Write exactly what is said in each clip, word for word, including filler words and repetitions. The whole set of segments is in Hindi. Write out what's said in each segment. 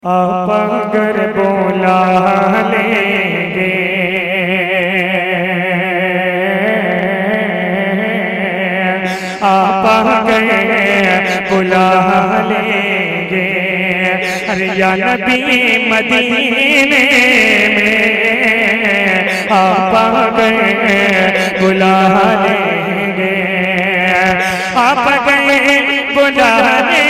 आप अगर बोला लेंगे आप अगर बुला लेंगे, अरे या नबी मदीने में आप अगर बुला लेंगे, आप अगर बुला लेंगे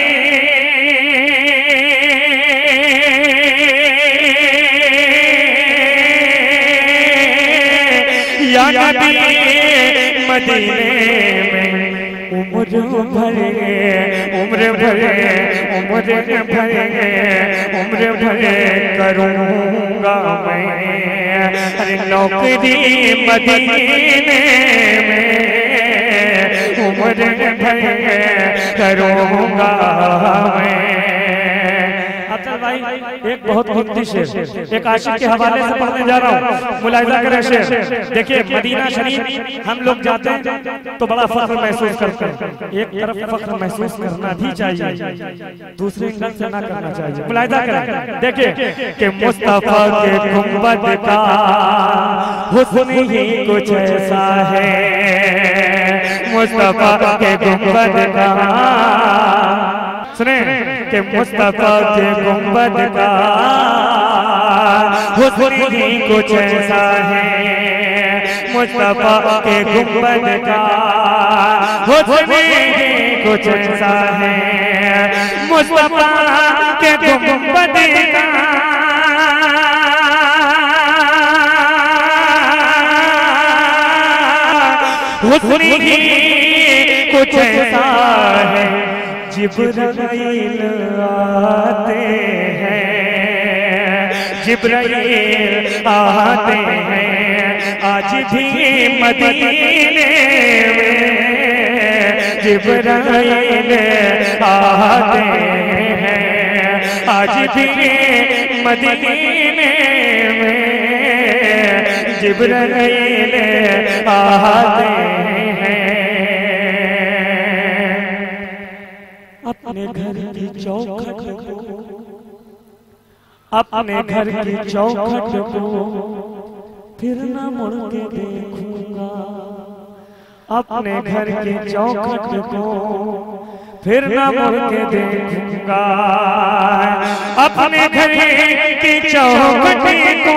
या नबी मदीने में उम्र भरे उम्र भरे उम्र भरे उम्र भरे करूँगा मैं, अरे नौकरी मदीने में उम्र भरे करूँगा मैं। अफजल भाई एक बहुत कीमती शेर एक आशिक के हवाले से पढ़ने जा रहा हूँ, मुलाहिजा करें शेर। देखिए मदीना शरीफ हम लोग जाते हैं तो बड़ा फख्र महसूस करते हैं, एक तरफ फख्र महसूस करना भी चाहिए, दूसरे अंदर से ना करना चाहिए। मुलाहिजा करें, देखिए कि मुस्तफा के गुंबद का हुस्न ही कुछ ऐसा है, मुस्तफा के गुंबद का सुने कि मुस्तफा के गुंबद का हुस्न ही कुछ ऐसा है, मुस्तफा के गुंबद का हुस्न ही कुछ ऐसा है, मुस्तफा के गुंबद का हुस्न ही कुछ ऐसा है। जिब्राइल आते हैं, जिब्राइल आते हैं आज भी मदीने में, जिब्राइल आते हैं आज भी मदीने में, जिब्राइल आते हैं। अपने घर की चौखट को अपने घर की चौखट को फिर न मुड़ के देखूंगा, अपने घर की चौखट को फिर न मुड़ के देखूंगा, अपने घर की चौखट को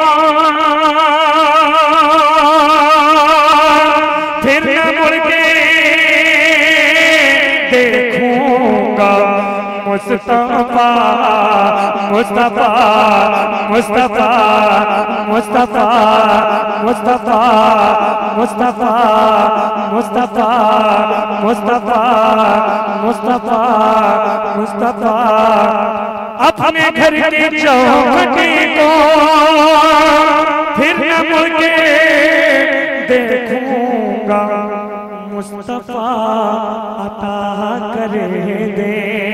फिर न मुड़ के देखूंगा। मुस्तफा मुस्तफा मुस्तफा मुस्तफा मुस्तफा मुस्तफा मुस्तफा मुस्तफा मुस्तफा मुस्तफा अपने घर की चौखट को फिर न मुड़ के देखूंगा, मुस्तफा अता करे दे,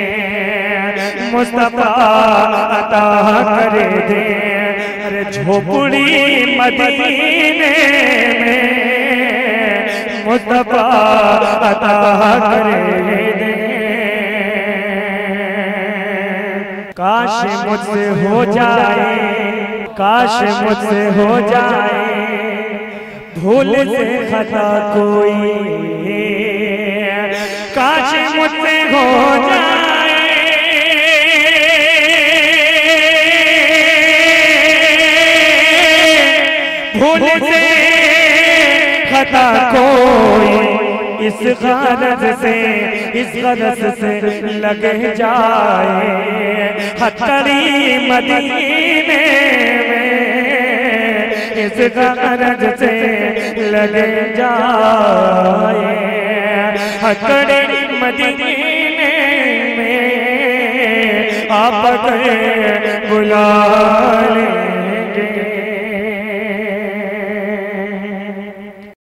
मुस्तफा अता करे दे, अरे झोपड़ी मदीने में मुस्तफा अता करे दे। काश मुझसे हो जाए, काश मुझसे हो जाए भूल से खता कोई, काश मुझसे हो जाए भूल से खता कोई, इस गरज से इस गरज से लग जाए हथकड़ी मदीने में, इस गरज से लग जाए हथकड़ी मदीने में, आप अगर बुला लें